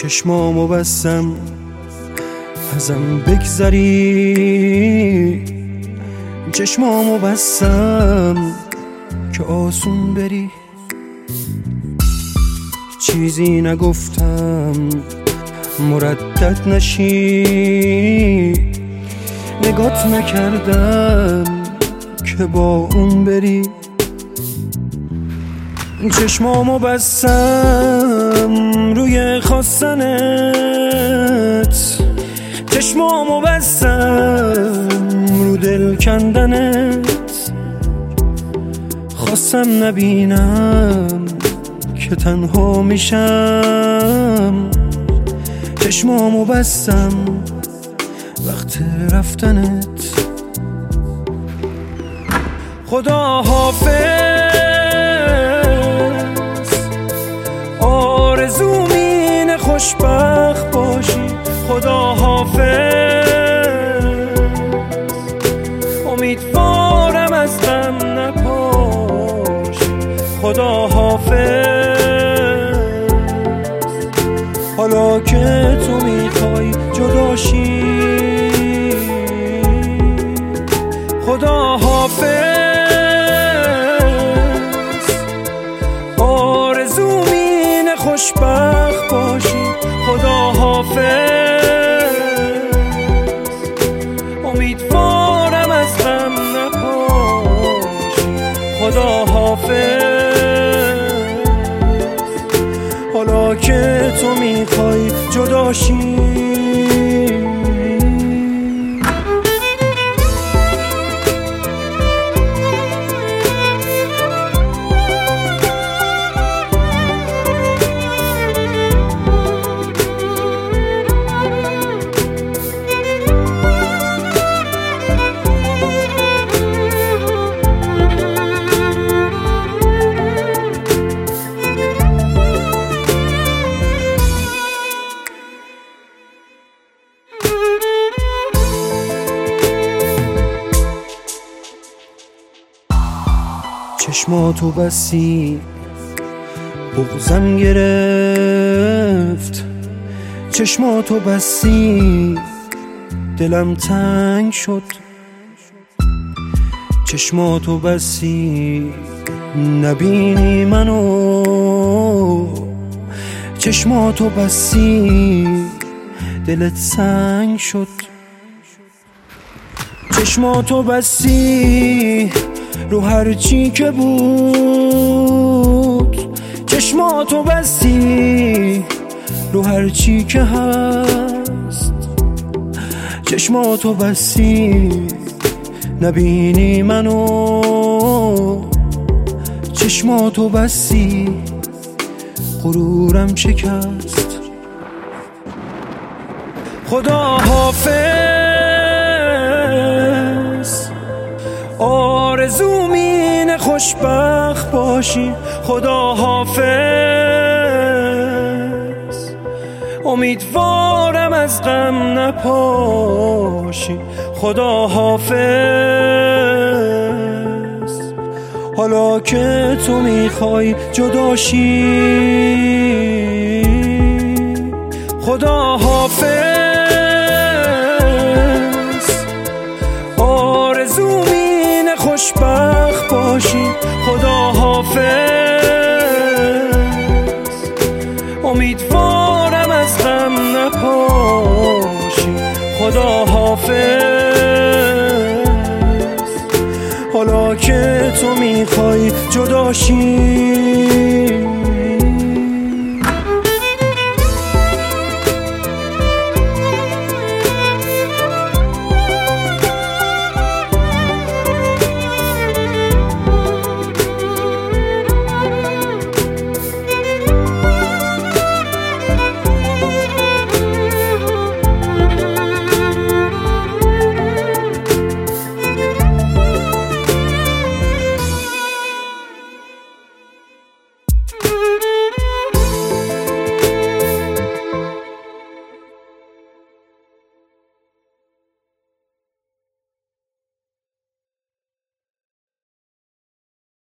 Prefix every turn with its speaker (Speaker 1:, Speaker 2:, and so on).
Speaker 1: چشمامو بستم ازم بگذری، چشمامو بستم که آسون بری. چیزی نگفتم مردد نشی، نگات نکردم که با اون بری. چشمامو بستم روی خواستنت، چشمامو بستم رو دل کندنت. خواستم نبینم که تنها میشم، چشمامو بستم وقت رفتنت. خدا حافظ، آرزوم اینه خوشبخت باشی. خدا حافظ، امیدوارم از غم نپاشی. خدا حافظ، حالا که تو میخوای جداشی. خدا حافظ، آرزوم اینه خوشبخت باشی. خدا حافظ، امیدوارم از غم نپاشی. خدا حافظ، حالا که تو میخوای جداشی. چشماتو بستی بغضم گرفت، چشماتو بستی دلم تنگ شد. چشماتو بستی نبینی منو، چشماتو بستی دلت سنگ شد. چشماتو بستی رو هر چی که بود، چشماتو بستی رو هر چی که هست. چشماتو بستی نبینی منو، چشماتو بستی غرورم شکست. خدا حافظ، آرزوم اینه خوشبخت باشی. خدا حافظ، امیدوارم از غم نپاشی. خدا حافظ، حالا که تو میخوای جداشی. خدا حافظ، آرزوم اینه خوشبخت باشی. خدا حافظ، امیدوارم از غم نپاشی. خدا حافظ، حالا که تو میخوای جداشی.